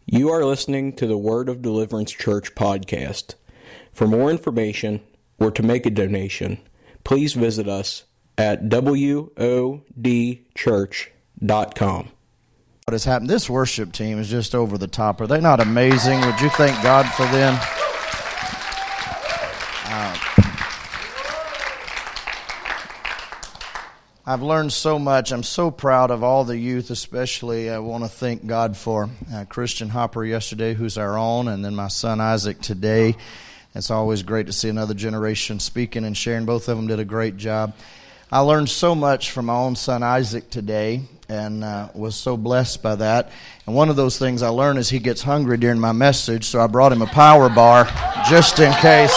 You are listening to the Word of Deliverance Church podcast. For more information or to make a donation, please visit us at wodchurch.com. What has happened? This worship team is just over the top. Are they not amazing? Would you thank God for them? I've learned so much. I'm so proud of all the youth, especially. I want to thank God for Christian Hopper yesterday, who's our own, and then my son Isaac today. It's always great to see another generation speaking and sharing. Both of them did a great job. I learned so much from my own son Isaac today and was so blessed by that. And one of those things I learned is he gets hungry during my message, so I brought him a power bar just in case.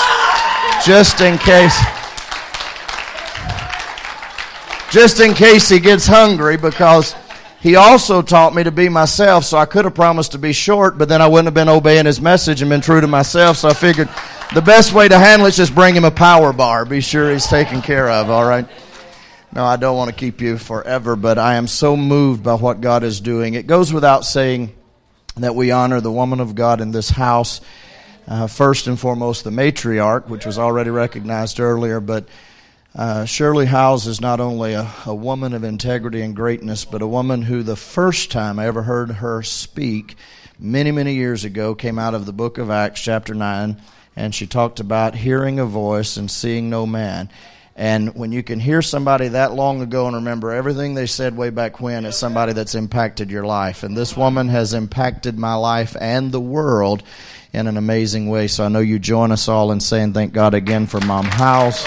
Just in case he gets hungry, because he also taught me to be myself, so I could have promised to be short, but then I wouldn't have been obeying his message and been true to myself, so I figured the best way to handle it is just bring him a power bar. Be sure he's taken care of, all right? No, I don't want to keep you forever, but I am so moved by what God is doing. It goes without saying that we honor the woman of God in this house, first and foremost the matriarch, which was already recognized earlier, but Shirley Howes is not only a woman of integrity and greatness, but a woman who the first time I ever heard her speak many, many years ago came out of the book of Acts chapter 9, and she talked about hearing a voice and seeing no man. And when you can hear somebody that long ago and remember everything they said way back when, it's somebody that's impacted your life. And this woman has impacted my life and the world in an amazing way. So I know you join us all in saying thank God again for Mom Howes.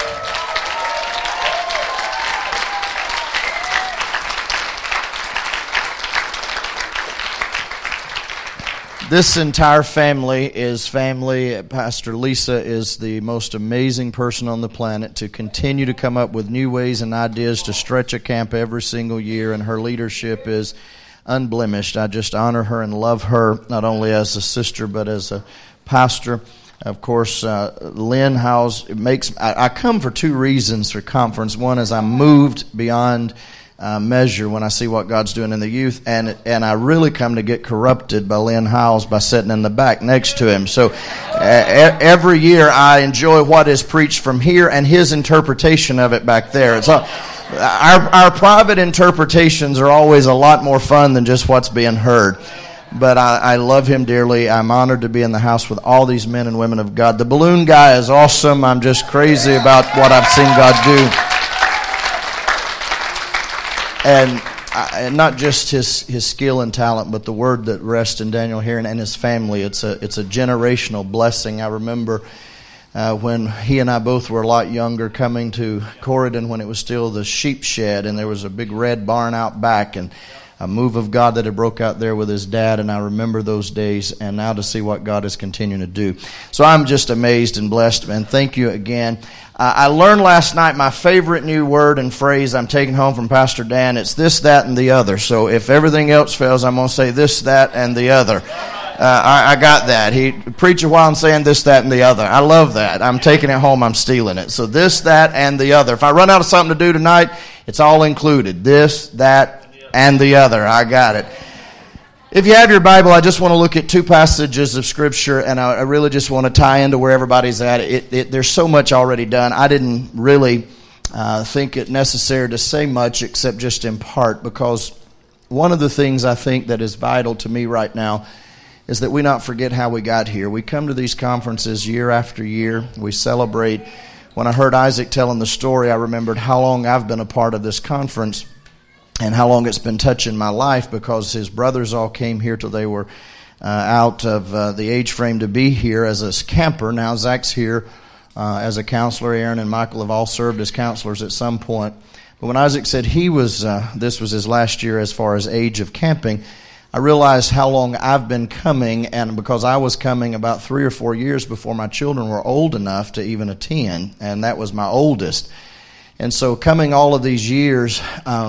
This entire family is family. Pastor Lisa is the most amazing person on the planet to continue to come up with new ways and ideas to stretch a camp every single year, and her leadership is unblemished. I just honor her and love her, not only as a sister but as a pastor. Of course, Lynn Howes I come for two reasons for conference. One is I'm moved beyond measure when I see what God's doing in the youth, and I really come to get corrupted by Lynn Howes by sitting in the back next to him. So every year I enjoy what is preached from here and his interpretation of it back there. It's our private interpretations are always a lot more fun than just what's being heard. But I love him dearly. I'm honored to be in the house with all these men and women of God. The balloon guy is awesome. I'm just crazy about what I've seen God do. And not just his skill and talent, but the word that rests in Daniel Heron and his family. It's a generational blessing. I remember when he and I both were a lot younger, coming to Corridon when it was still the sheep shed, and there was a big red barn out back, and a move of God that had broke out there with his dad, and I remember those days, and now to see what God is continuing to do. So I'm just amazed and blessed, and thank you again. I learned last night my favorite new word and phrase I'm taking home from Pastor Dan. It's this, that, and the other. So if everything else fails, I'm going to say this, that, and the other. I got that. He preach a while and saying this, that, and the other. I love that. I'm taking it home. I'm stealing it. So this, that, and the other. If I run out of something to do tonight, it's all included. This, that, and the other. I got it. If you have your Bible, I just want to look at two passages of Scripture, and I really just want to tie into where everybody's at. There's so much already done. I didn't really think it necessary to say much except just in part, because one of the things I think that is vital to me right now is that we not forget how we got here. We come to these conferences year after year. We celebrate. When I heard Isaac telling the story, I remembered how long I've been a part of this conference and how long it's been touching my life, because his brothers all came here till they were out of the age frame to be here as a camper. Now Zach's here as a counselor. Aaron and Michael have all served as counselors at some point. But when Isaac said this was his last year as far as age of camping, I realized how long I've been coming, and because I was coming about 3 or 4 years before my children were old enough to even attend, and that was my oldest. And so coming all of these years,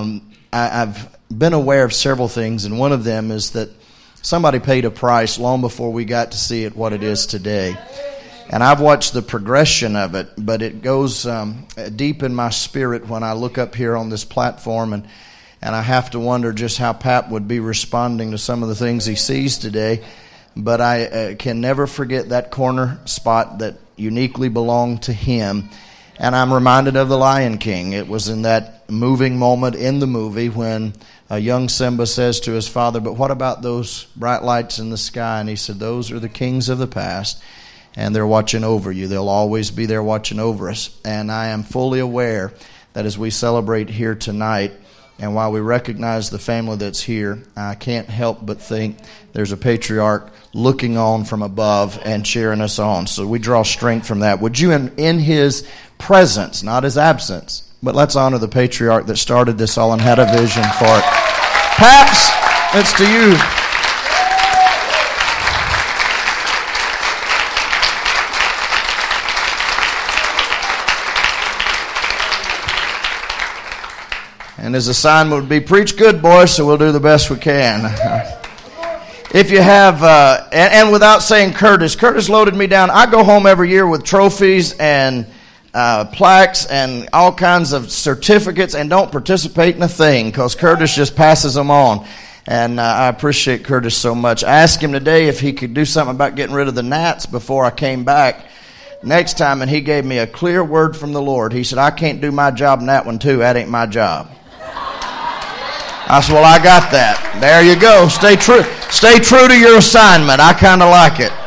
I've been aware of several things, and one of them is that somebody paid a price long before we got to see it what it is today. And I've watched the progression of it, but it goes deep in my spirit when I look up here on this platform, and I have to wonder just how Pat would be responding to some of the things he sees today. but I can never forget that corner spot that uniquely belonged to him. And I'm reminded of The Lion King. It was in that moving moment in the movie when young Simba says to his father, "But what about those bright lights in the sky?" And he said, "Those are the kings of the past, and they're watching over you. They'll always be there watching over us." And I am fully aware that as we celebrate here tonight, and while we recognize the family that's here, I can't help but think there's a patriarch looking on from above and cheering us on. So we draw strength from that. Would you, in his presence, not his absence, but let's honor the patriarch that started this all and had a vision for it. Paps, it's to you. And his assignment would be, preach good, boys, so we'll do the best we can. If you have, and without saying Curtis loaded me down. I go home every year with trophies and plaques and all kinds of certificates and don't participate in a thing because Curtis just passes them on. And I appreciate Curtis so much. I asked him today if he could do something about getting rid of the gnats before I came back next time, and he gave me a clear word from the Lord. He said, "I can't do my job in that one too. That ain't my job." I said, "Well, I got that." There you go. Stay true to your assignment. I kind of like it.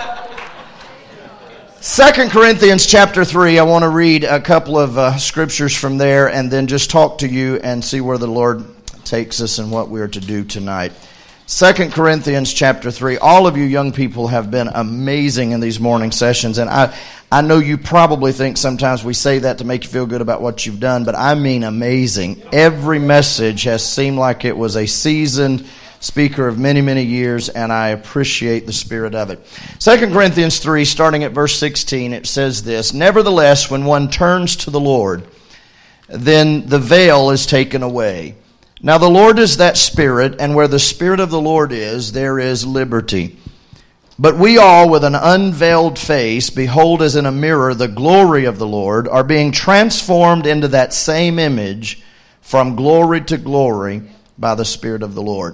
2 Corinthians chapter 3, I want to read a couple of scriptures from there and then just talk to you and see where the Lord takes us and what we are to do tonight. 2 Corinthians chapter 3. All of you young people have been amazing in these morning sessions, and I know you probably think sometimes we say that to make you feel good about what you've done, but I mean amazing. Every message has seemed like it was a seasoned speaker of many, many years, and I appreciate the spirit of it. 2 Corinthians 3, starting at verse 16, it says this, "Nevertheless, when one turns to the Lord, then the veil is taken away. Now the Lord is that Spirit, and where the Spirit of the Lord is, there is liberty. But we all, with an unveiled face, behold as in a mirror the glory of the Lord, are being transformed into that same image from glory to glory by the Spirit of the Lord."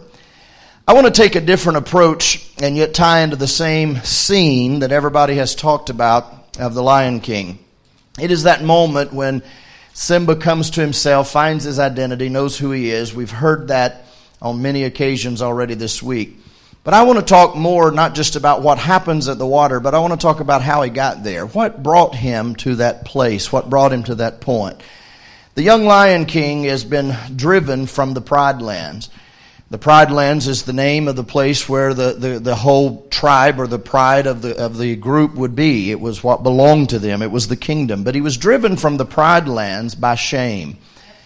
I want to take a different approach and yet tie into the same scene that everybody has talked about of the Lion King. It is that moment when Simba comes to himself, finds his identity, knows who he is. We've heard that on many occasions already this week. But I want to talk more not just about what happens at the water, but I want to talk about how he got there. What brought him to that place? What brought him to that point? The young Lion King has been driven from the Pride Lands. The Pride Lands is the name of the place where the whole tribe or the pride of the group would be. It was what belonged to them. It was the kingdom. But he was driven from the Pride Lands by shame.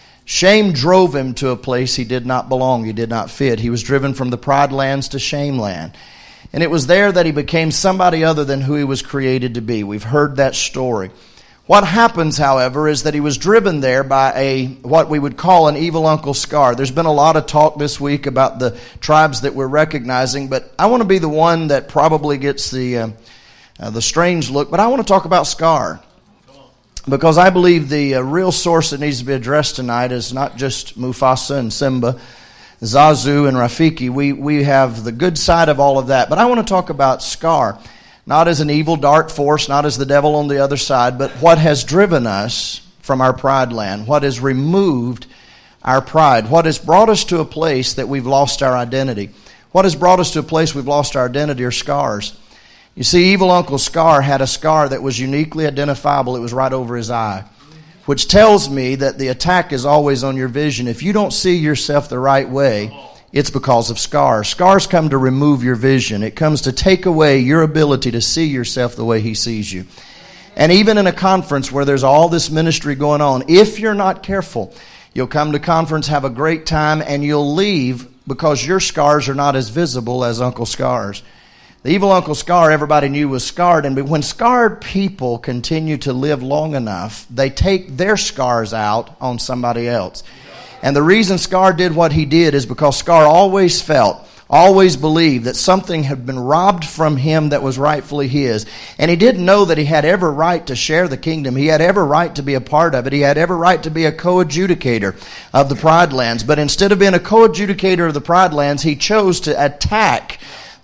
Shame drove him to a place he did not belong. He did not fit. He was driven from the Pride Lands to Shame Land. And it was there that he became somebody other than who he was created to be. We've heard that story. What happens, however, is that he was driven there by what we would call an evil Uncle Scar. There's been a lot of talk this week about the tribes that we're recognizing, but I want to be the one that probably gets the strange look. But I want to talk about Scar, because I believe the real source that needs to be addressed tonight is not just Mufasa and Simba, Zazu and Rafiki. We have the good side of all of that, but I want to talk about Scar. Not as an evil dark force, not as the devil on the other side, but what has driven us from our pride land, what has removed our pride, what has brought us to a place that we've lost our identity. What has brought us to a place we've lost our identity are scars. You see, evil Uncle Scar had a scar that was uniquely identifiable. It was right over his eye, which tells me that the attack is always on your vision. If you don't see yourself the right way, it's because of scars. Scars come to remove your vision. It comes to take away your ability to see yourself the way he sees you. And even in a conference where there's all this ministry going on, if you're not careful, you'll come to conference, have a great time, and you'll leave because your scars are not as visible as Uncle Scar's. The evil Uncle Scar, everybody knew was scarred, and when scarred people continue to live long enough, they take their scars out on somebody else. And the reason Scar did what he did is because Scar always felt, always believed that something had been robbed from him that was rightfully his. And he didn't know that he had every right to share the kingdom. He had every right to be a part of it. He had every right to be a co-adjudicator of the Pride Lands. But instead of being a co-adjudicator of the Pride Lands, he chose to attack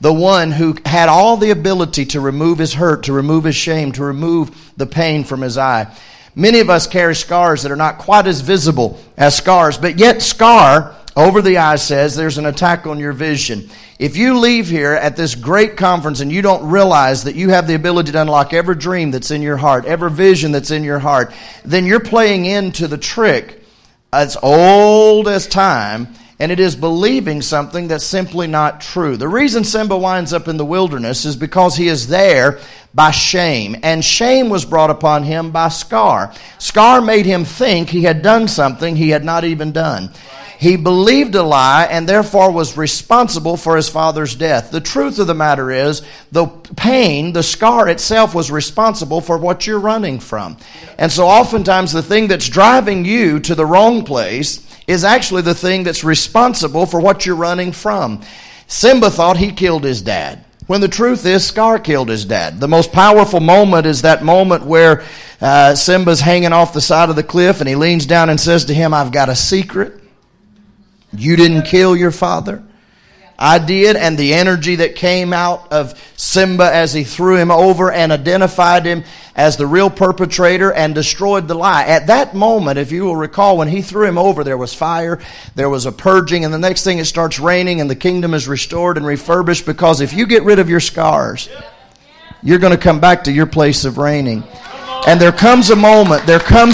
the one who had all the ability to remove his hurt, to remove his shame, to remove the pain from his eye. Many of us carry scars that are not quite as visible as scars, but yet scar over the eye says there's an attack on your vision. If you leave here at this great conference and you don't realize that you have the ability to unlock every dream that's in your heart, every vision that's in your heart, then you're playing into the trick as old as time, and it is believing something that's simply not true. The reason Simba winds up in the wilderness is because he is there by shame, and shame was brought upon him by Scar. Scar made him think he had done something he had not even done. He believed a lie and therefore was responsible for his father's death. The truth of the matter is, the pain, the scar itself was responsible for what you're running from. And so oftentimes the thing that's driving you to the wrong place is actually the thing that's responsible for what you're running from. Simba thought he killed his dad, when the truth is Scar killed his dad. The most powerful moment is that moment where Simba's hanging off the side of the cliff and he leans down and says to him, "I've got a secret. You didn't kill your father. I did." And the energy that came out of Simba as he threw him over and identified him as the real perpetrator and destroyed the lie. At that moment, if you will recall, when he threw him over, there was fire, there was a purging, and the next thing it starts raining and the kingdom is restored and refurbished, because if you get rid of your scars, you're going to come back to your place of reigning. And there comes a moment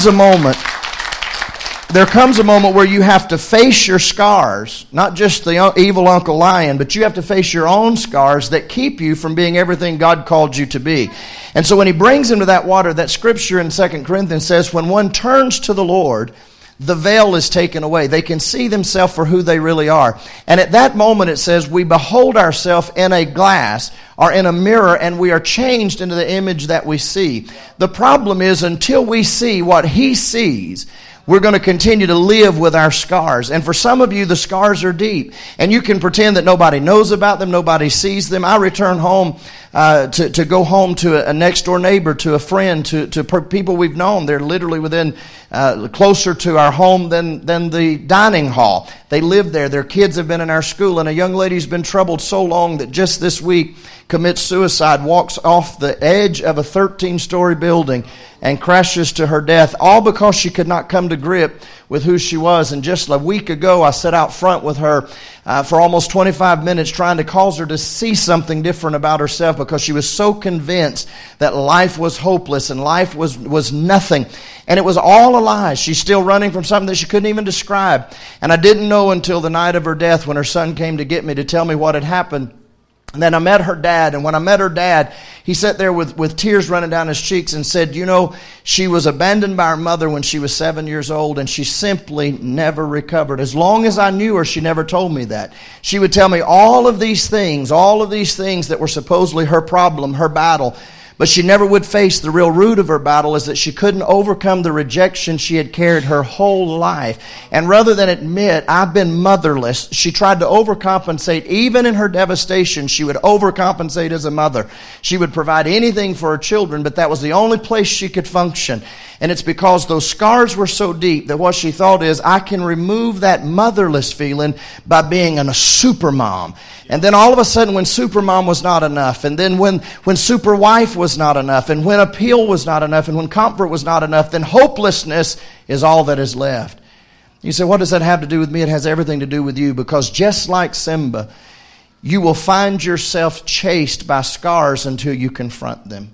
where you have to face your scars, not just the evil Uncle Lion, but you have to face your own scars that keep you from being everything God called you to be. And so when he brings him to that water, that scripture in 2 Corinthians says, when one turns to the Lord, the veil is taken away. They can see themselves for who they really are. And at that moment it says, we behold ourselves in a glass or in a mirror, and we are changed into the image that we see. The problem is, until we see what he sees, we're going to continue to live with our scars. And for some of you, the scars are deep. And you can pretend that nobody knows about them, nobody sees them. I return home to go home to a next-door neighbor, to a friend, to people we've known. They're literally within closer to our home than the dining hall. They live there. Their kids have been in our school. And a young lady's been troubled so long that just this week commits suicide, walks off the edge of a 13-story building and crashes to her death, all because she could not come to grip with who she was. And just a week ago, I sat out front with her for almost 25 minutes trying to cause her to see something different about herself, because she was so convinced that life was hopeless and life was nothing. And it was all a lie. She's still running from something that she couldn't even describe. And I didn't know until the night of her death, when her son came to get me to tell me what had happened. And then I met her dad, and when I met her dad, he sat there with tears running down his cheeks and said, you know, she was abandoned by her mother when she was 7 years old, and she simply never recovered. As long as I knew her, she never told me that. She would tell me all of these things that were supposedly her problem, her battle. But she never would face the real root of her battle, is that she couldn't overcome the rejection she had carried her whole life. And rather than admit, I've been motherless, she tried to overcompensate. Even in her devastation, she would overcompensate as a mother. She would provide anything for her children, but that was the only place she could function. And it's because those scars were so deep that what she thought is, I can remove that motherless feeling by being a super mom. And then all of a sudden, when super mom was not enough, and then when super wife was not enough, and when appeal was not enough, and when comfort was not enough, then hopelessness is all that is left. You say, what does that have to do with me? It has everything to do with you, because just like Simba, you will find yourself chased by scars until you confront them.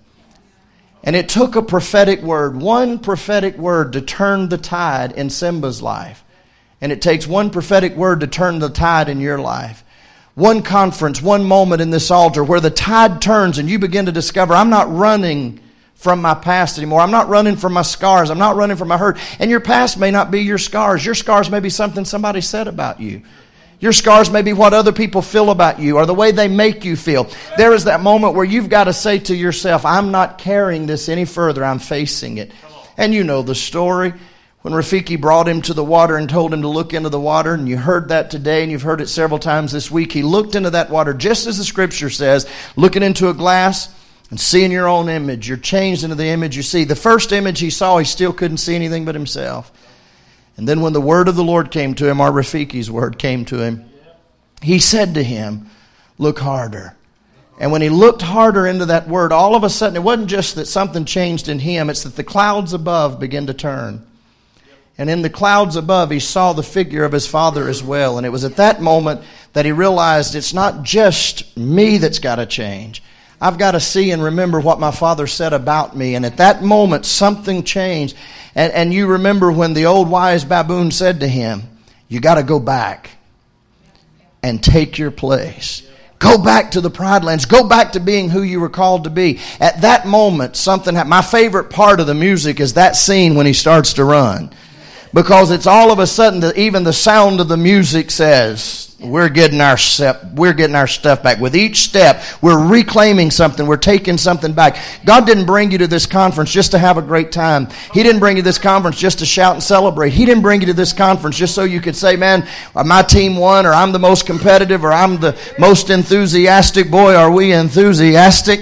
And it took a prophetic word, one prophetic word, to turn the tide in Simba's life. And it takes one prophetic word to turn the tide in your life. One conference, one moment in this altar where the tide turns and you begin to discover, I'm not running from my past anymore. I'm not running from my scars. I'm not running from my hurt. And your past may not be your scars. Your scars may be something somebody said about you. Your scars may be what other people feel about you or the way they make you feel. There is that moment where you've got to say to yourself, I'm not carrying this any further. I'm facing it. And you know the story. When Rafiki brought him to the water and told him to look into the water, and you heard that today and you've heard it several times this week, he looked into that water just as the scripture says, looking into a glass and seeing your own image. You're changed into the image you see. The first image he saw, he still couldn't see anything but himself. And then when the word of the Lord came to him, or Rafiki's word came to him, he said to him, look harder. And when he looked harder into that word, all of a sudden, it wasn't just that something changed in him, it's that the clouds above began to turn. And in the clouds above, he saw the figure of his Father as well. And it was at that moment that he realized it's not just me that's got to change. I've got to see and remember what my Father said about me. And at that moment, something changed. And you remember when the old wise baboon said to him, you got to go back and take your place. Go back to the Pride Lands. Go back to being who you were called to be. At that moment, something happened. My favorite part of the music is that scene when he starts to run. Because it's all of a sudden that even the sound of the music says, we're getting our stuff back. With each step, we're reclaiming something. We're taking something back. God didn't bring you to this conference just to have a great time. He didn't bring you to this conference just to shout and celebrate. He didn't bring you to this conference just so you could say, man, my team won, or I'm the most competitive, or I'm the most enthusiastic. Boy, are we enthusiastic.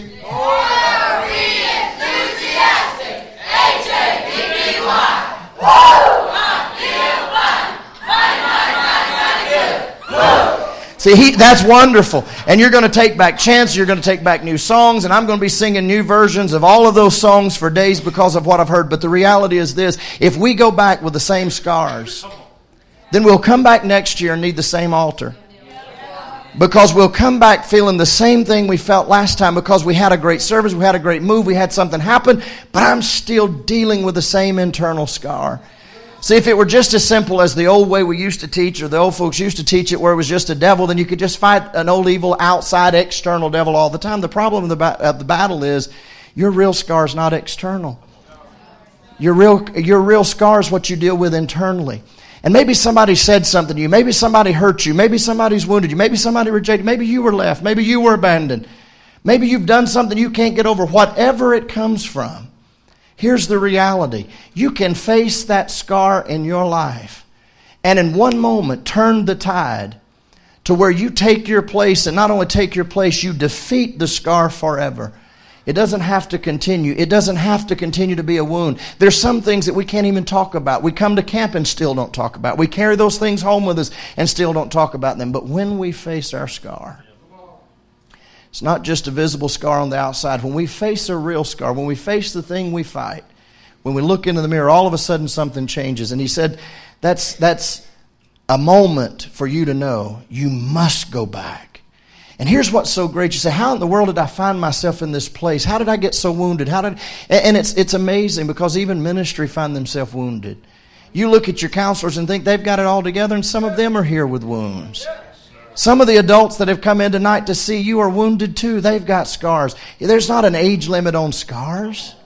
See, that's wonderful. And you're going to take back chants, you're going to take back new songs, and I'm going to be singing new versions of all of those songs for days because of what I've heard. But the reality is this: if we go back with the same scars, then we'll come back next year and need the same altar. Because we'll come back feeling the same thing we felt last time, because we had a great service, we had a great move, we had something happen, but I'm still dealing with the same internal scar. See, if it were just as simple as the old way we used to teach, or the old folks used to teach it, where it was just a devil, then you could just fight an old evil outside external devil all the time. The problem of the battle is your real scar is not external. Your real scar is what you deal with internally. And maybe somebody said something to you. Maybe somebody hurt you. Maybe somebody's wounded you. Maybe somebody rejected you. Maybe you were left. Maybe you were abandoned. Maybe you've done something you can't get over. Whatever it comes from, here's the reality. You can face that scar in your life and in one moment turn the tide to where you take your place, and not only take your place, you defeat the scar forever. It doesn't have to continue. It doesn't have to continue to be a wound. There's some things that we can't even talk about. We come to camp and still don't talk about. We carry those things home with us and still don't talk about them. But when we face our scar, it's not just a visible scar on the outside. When we face a real scar, when we face the thing we fight, when we look into the mirror, all of a sudden something changes. And he said, that's a moment for you to know you must go back. And here's what's so great. You say, how in the world did I find myself in this place? How did I get so wounded? And it's amazing, because even ministry find themselves wounded. You look at your counselors and think they've got it all together, and some of them are here with wounds. Some of the adults that have come in tonight to see you are wounded too. They've got scars. There's not an age limit on scars.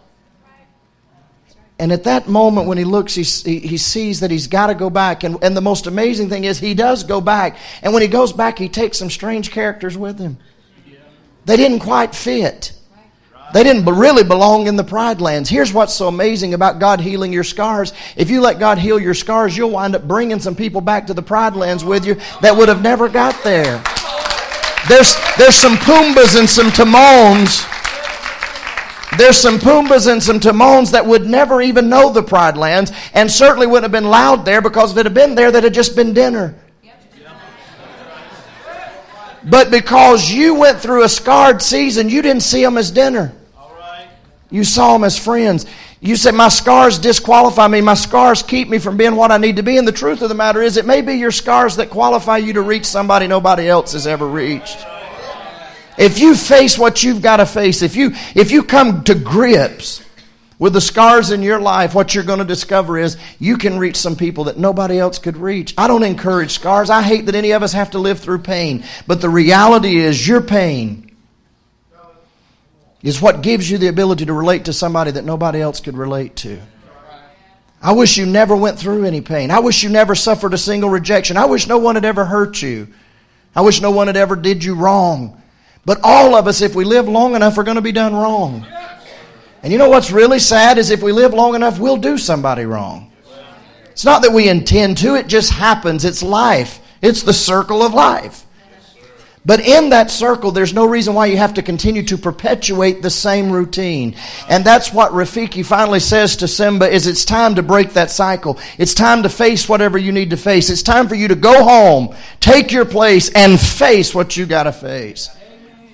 And at that moment when he looks, he sees that he's got to go back. And the most amazing thing is he does go back. And when he goes back, he takes some strange characters with him. They didn't quite fit. They didn't really belong in the Pride Lands. Here's what's so amazing about God healing your scars. If you let God heal your scars, you'll wind up bringing some people back to the Pride Lands with you that would have never got there. There's some Pumbas and some Timons. There's some Pumbas and some Timons that would never even know the Pride Lands, and certainly wouldn't have been allowed there, because if it had been there, there'd have just been dinner. But because you went through a scarred season, you didn't see them as dinner. You saw them as friends. You said, my scars disqualify me. My scars keep me from being what I need to be. And the truth of the matter is, it may be your scars that qualify you to reach somebody nobody else has ever reached. If you face what you've got to face, if you come to grips with the scars in your life, what you're going to discover is you can reach some people that nobody else could reach. I don't encourage scars. I hate that any of us have to live through pain. But the reality is, your pain is what gives you the ability to relate to somebody that nobody else could relate to. I wish you never went through any pain. I wish you never suffered a single rejection. I wish no one had ever hurt you. I wish no one had ever did you wrong. But all of us, if we live long enough, are going to be done wrong. And you know what's really sad is, if we live long enough, we'll do somebody wrong. It's not that we intend to, it just happens. It's life. It's the circle of life. But in that circle, there's no reason why you have to continue to perpetuate the same routine. And that's what Rafiki finally says to Simba, is it's time to break that cycle. It's time to face whatever you need to face. It's time for you to go home, take your place, and face what you got to face.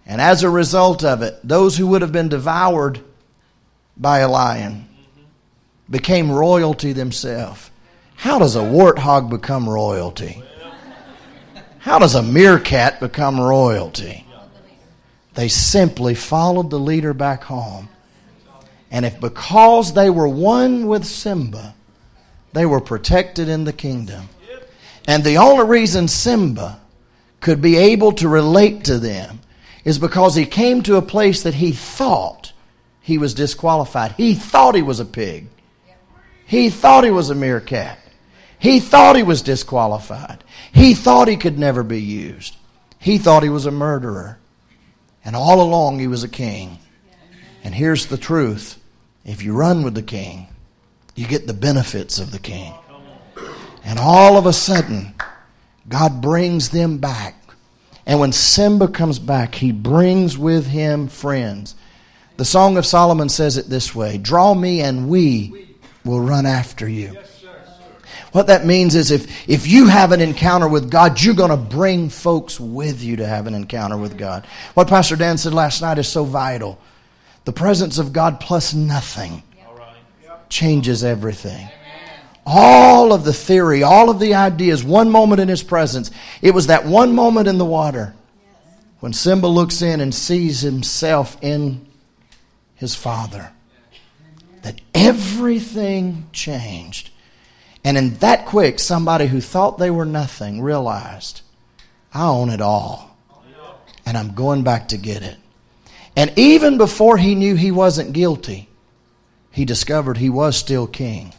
And as a result of it, those who would have been devoured by a lion became royalty themselves. How does a warthog become royalty? How does a meerkat become royalty? They simply followed the leader back home. And if because they were one with Simba, they were protected in the kingdom. And the only reason Simba could be able to relate to them is because he came to a place that he thought he was disqualified. He thought he was a pig. He thought he was a meerkat. He thought he was disqualified. He thought he could never be used. He thought he was a murderer. And all along he was a king. And here's the truth. If you run with the king, you get the benefits of the king. And all of a sudden, God brings them back. And when Simba comes back, he brings with him friends. The Song of Solomon says it this way: draw me and we will run after you. What that means is if you have an encounter with God, you're going to bring folks with you to have an encounter with God. What Pastor Dan said last night is so vital. The presence of God plus nothing changes everything. All of the theory, all of the ideas, one moment in His presence. It was that one moment in the water when Simba looks in and sees himself in his father, that everything changed. And in that quick, somebody who thought they were nothing realized, I own it all. And I'm going back to get it. And even before he knew he wasn't guilty, he discovered he was still king.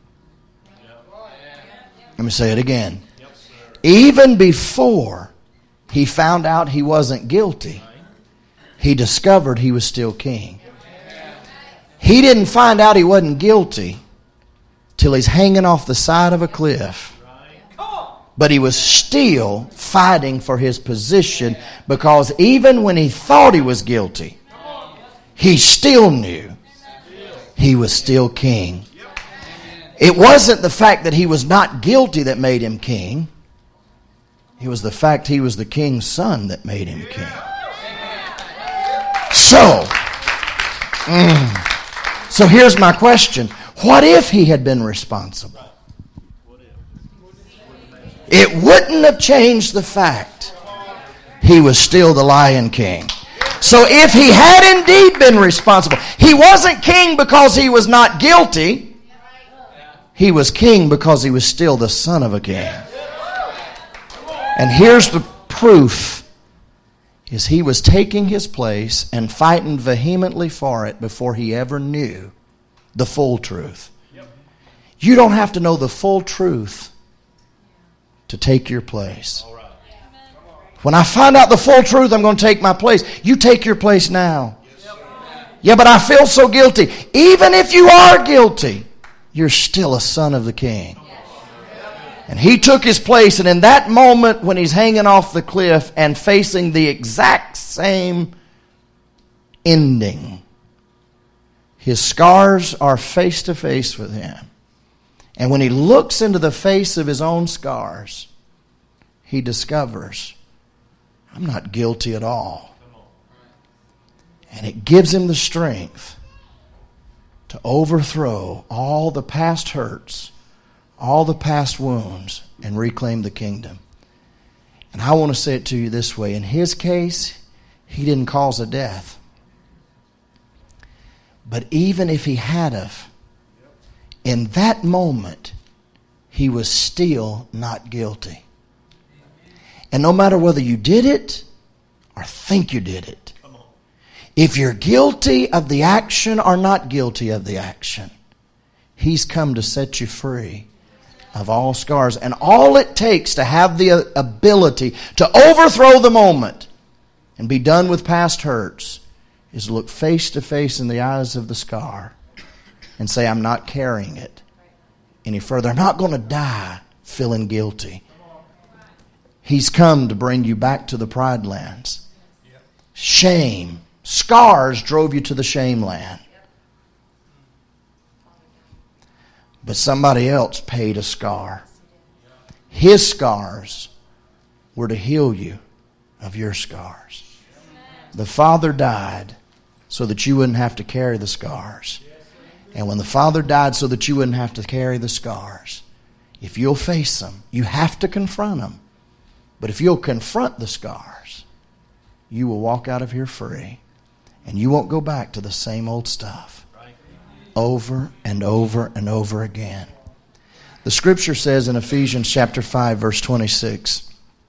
Let me say it again. Even before he found out he wasn't guilty, he discovered he was still king. He didn't find out he wasn't guilty till he's hanging off the side of a cliff. But he was still fighting for his position, because even when he thought he was guilty, he still knew he was still king. It wasn't the fact that he was not guilty that made him king. It was the fact he was the king's son that made him king. So here's my question. What if he had been responsible? It wouldn't have changed the fact he was still the Lion King. So if he had indeed been responsible, he wasn't king because he was not guilty. He was king because he was still the son of a king. And here's the proof, is he was taking his place and fighting vehemently for it before he ever knew the full truth. You don't have to know the full truth to take your place. When I find out the full truth, I'm going to take my place. You take your place now. Yeah, but I feel so guilty. Even if you are guilty, you're still a son of the King. And he took his place, and in that moment when he's hanging off the cliff and facing the exact same ending, his scars are face to face with him. And when he looks into the face of his own scars, he discovers, I'm not guilty at all. And it gives him the strength to overthrow all the past hurts, all the past wounds, and reclaim the kingdom. And I want to say it to you this way. In his case, he didn't cause a death. But even if he had of, in that moment, he was still not guilty. And no matter whether you did it or think you did it, if you're guilty of the action or not guilty of the action, he's come to set you free of all scars. And all it takes to have the ability to overthrow the moment and be done with past hurts is look face to face in the eyes of the scar and say, I'm not carrying it any further. I'm not going to die feeling guilty. He's come to bring you back to the Pride Lands. Shame. Scars drove you to the shame land. But somebody else paid a scar. His scars were to heal you of your scars. The Father died so that you wouldn't have to carry the scars. And when the Father died so that you wouldn't have to carry the scars, if you'll face them, you have to confront them. But if you'll confront the scars, you will walk out of here free. And you won't go back to the same old stuff over and over and over again. The Scripture says in Ephesians chapter 5, verse 26,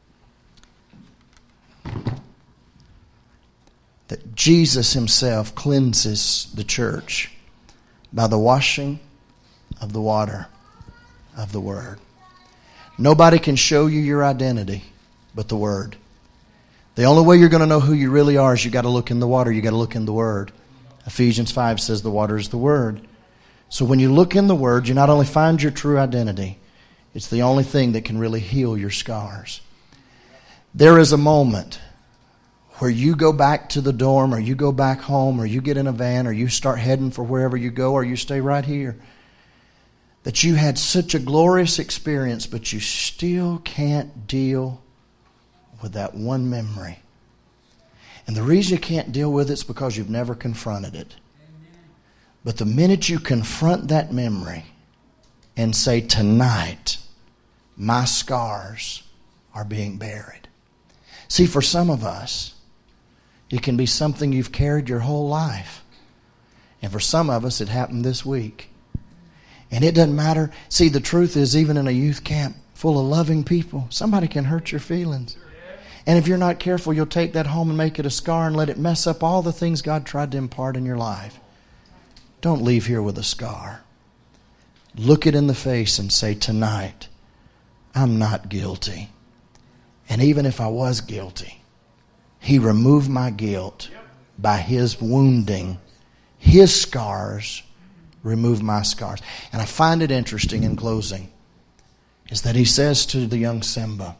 that Jesus Himself cleanses the church by the washing of the water of the Word. Nobody can show you your identity but the Word. The only way you're going to know who you really are is you got to look in the water. You got to look in the Word. Ephesians 5 says the water is the Word. So when you look in the Word, you not only find your true identity, it's the only thing that can really heal your scars. There is a moment where you go back to the dorm, or you go back home, or you get in a van, or you start heading for wherever you go, or you stay right here, that you had such a glorious experience, but you still can't deal with that one memory. And the reason you can't deal with it is because you've never confronted it. But the minute you confront that memory and say, tonight, my scars are being buried. See, for some of us, it can be something you've carried your whole life. And for some of us, it happened this week. And it doesn't matter. See, the truth is, even in a youth camp full of loving people, somebody can hurt your feelings. And if you're not careful, you'll take that home and make it a scar and let it mess up all the things God tried to impart in your life. Don't leave here with a scar. Look it in the face and say, tonight, I'm not guilty. And even if I was guilty, He removed my guilt by His wounding. His scars removed my scars. And I find it interesting in closing is that He says to the young Simba,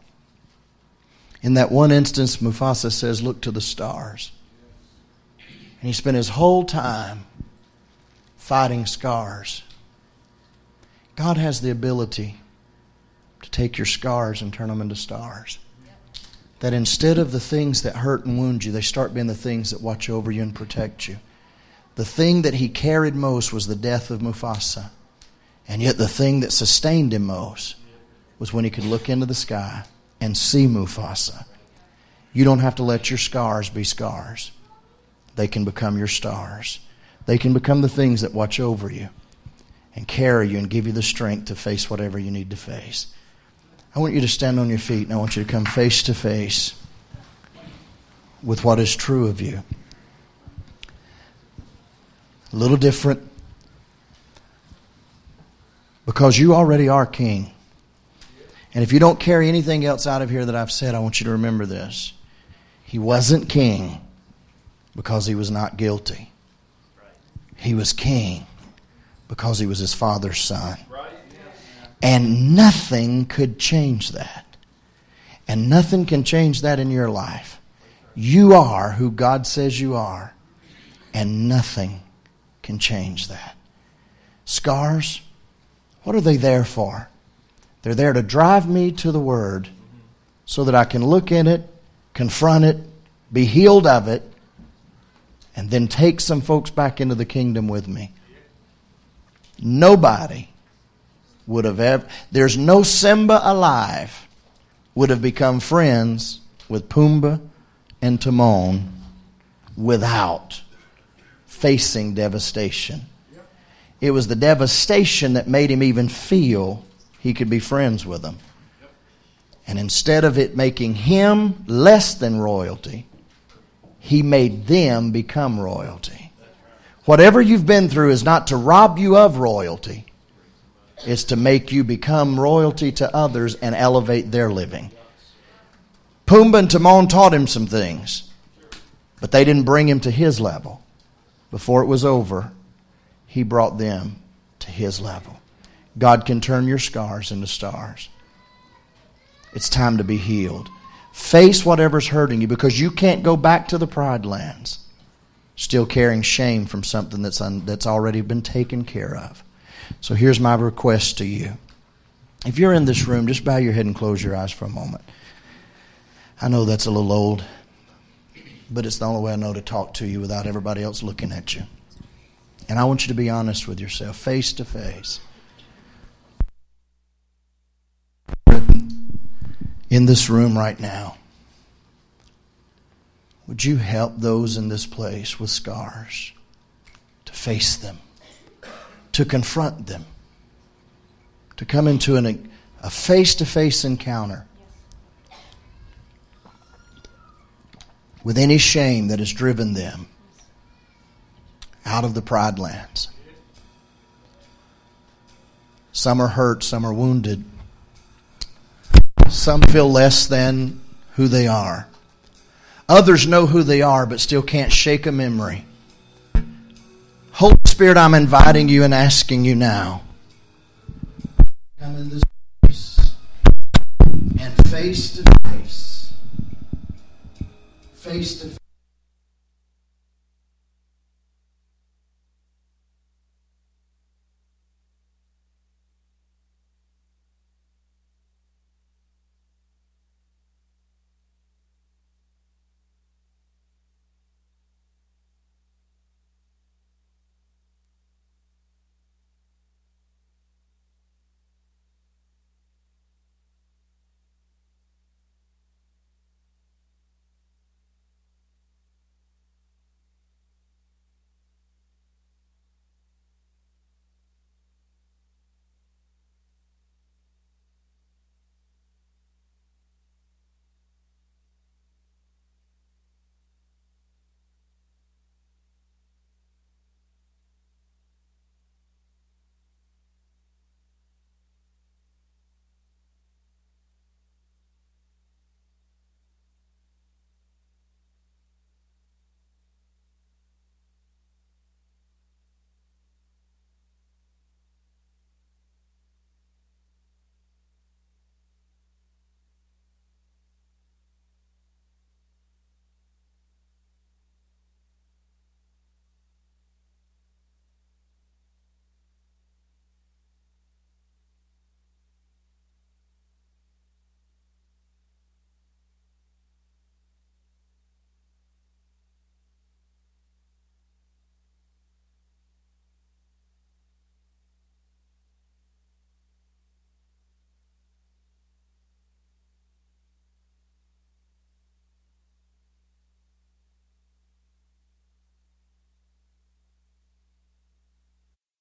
in that one instance, Mufasa says, look to the stars. And he spent his whole time fighting scars. God has the ability to take your scars and turn them into stars. That instead of the things that hurt and wound you, they start being the things that watch over you and protect you. The thing that he carried most was the death of Mufasa. And yet the thing that sustained him most was when he could look into the sky and see Mufasa. You don't have to let your scars be scars. They can become your stars. They can become the things that watch over you and carry you and give you the strength to face whatever you need to face. I want you to stand on your feet, and I want you to come face to face with what is true of you. A little different, because you already are king. And if you don't carry anything else out of here that I've said, I want you to remember this. He wasn't king because he was not guilty. He was king because he was his Father's son. And nothing could change that. And nothing can change that in your life. You are who God says you are. And nothing can change that. Scars, what are they there for? They're there to drive me to the Word so that I can look in it, confront it, be healed of it, and then take some folks back into the kingdom with me. Nobody would have ever, there's no Simba alive would have become friends with Pumbaa and Timon without facing devastation. It was the devastation that made him even feel he could be friends with them. And instead of it making him less than royalty, he made them become royalty. Whatever you've been through is not to rob you of royalty. It's to make you become royalty to others and elevate their living. Pumbaa and Timon taught him some things, but they didn't bring him to his level. Before it was over, he brought them to his level. God can turn your scars into stars. It's time to be healed. Face whatever's hurting you, because you can't go back to the Pride Lands still carrying shame from something that's already been taken care of. So here's my request to you. If you're in this room, just bow your head and close your eyes for a moment. I know that's a little old, but it's the only way I know to talk to you without everybody else looking at you. And I want you to be honest with yourself, face to face. In this room right now, would you help those in this place with scars to face them, to confront them, to come into a face-to-face encounter with any shame that has driven them out of the Pride lands? Some are hurt, some are wounded. Some feel less than who they are. Others know who they are but still can't shake a memory. Holy Spirit, I'm inviting you and asking you now. Come in this place and face to face. Face to face.